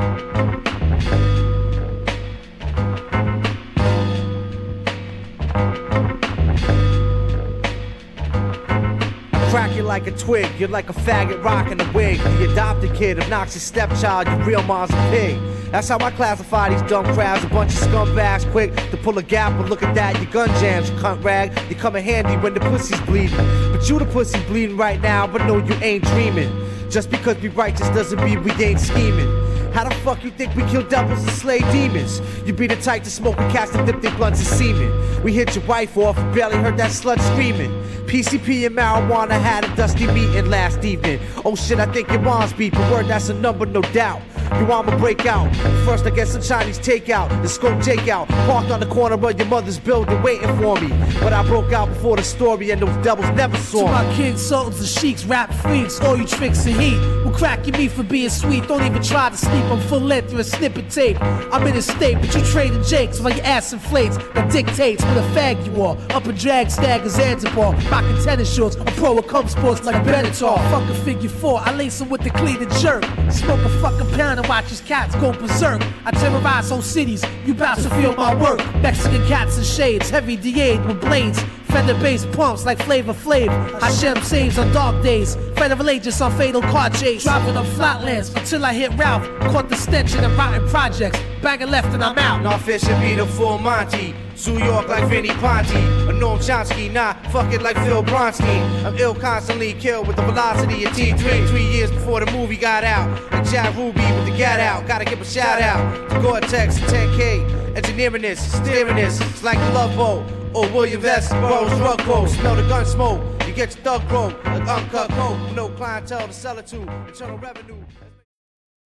Crack you like a twig, you're like a faggot rocking a wig. The adopted kid, obnoxious stepchild, your real mom's a pig. That's how I classify these dumb crowds, a bunch of scumbags quick to pull a gap. But look at that, your gun jams, you cunt rag. You come in handy when the pussy's bleeding. But you the pussy bleeding right now, but no, you ain't dreaming. Just because we righteous doesn't mean we ain't scheming. How the fuck you think we kill devils and slay demons? You be the type to smoke and cast and dip their blunts in semen. We hit your wife off and barely heard that slut screaming. PCP and marijuana had a dusty meeting last evening. Oh shit, I think your mom's beeping. Word, that's a number, no doubt. Your mama break out. First I get some Chinese takeout, the scope take out. Parked on the corner of your mother's building waiting for me. But I broke out before the story and those devils never saw me. To my kids, sultans and sheiks, rap freaks, all you tricks and heat will crack your meat for being sweet. Don't even try to sleep, I'm full length through a snippet tape. I'm in a state, but you trading jakes while your ass inflates. That dictates what a fag you are. Up a drag stag and Zanzibar, rocking tennis shorts, a pro of cum sports like Benatar. Fuck a figure four, I lace him with the clean and jerk. Smoke a fucking pound and watch his cats go berserk. I terrorize whole cities, you bout to feel my work. Mexican cats and shades, heavy D8 with blades. Fender bass pumps like Flavor Flav. Hashem saves on dark days. Federal agents on fatal car chase. Dropping on flatlands until I hit Ralph. Caught the stench in the rotten projects. Bagging left and I'm out. Nah, fish and be the full Monty. New York like Vinnie Ponte. A Noam Chomsky, nah, fuck it like Phil Bronstein. I'm ill constantly killed with the velocity of T3. 3 years before the movie got out. Like Jack Ruby with the Gat Out. Gotta give a shout out to Gore-Tex 10K. Engineering this, steering this. It's like the Love Boat. Or William Vesboro's drug quote. Smell the gun smoke. You get your thug broke. Like uncut coke. No clientele to sell it to. Internal revenue.